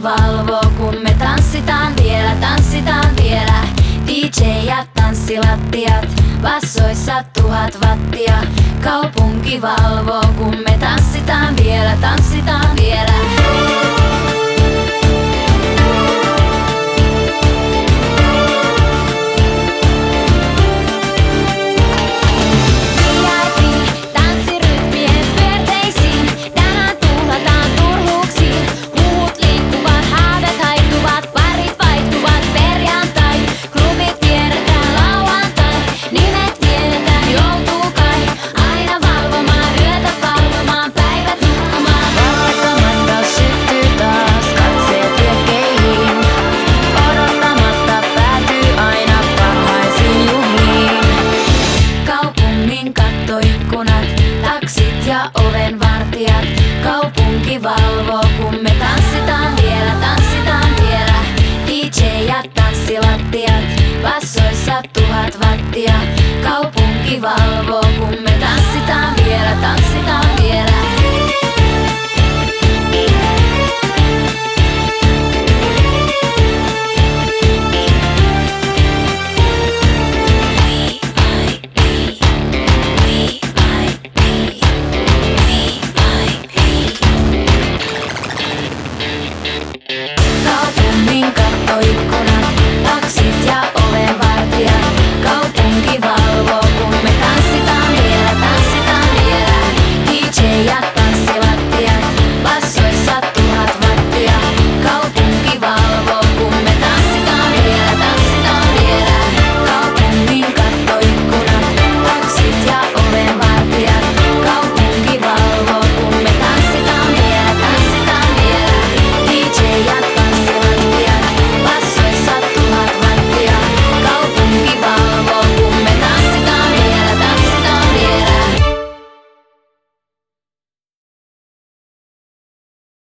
Kaupunki valvoo, kun me tanssitaan vielä, tanssitaan vielä. DJ ja tanssilattiat, bassoissa 1000 wattia. Kaupunki valvoo, kun me tanssitaan vielä, tanssitaan vielä. Taksit ja ovenvartijat, kaupunki valvoo, kun me tanssitaan vielä, tanssitaan vielä. DJ ja tanssilattiat, bassoissa 1000 wattia. Kaupunki valvoo, kun me tanssitaan vielä, tanssitaan.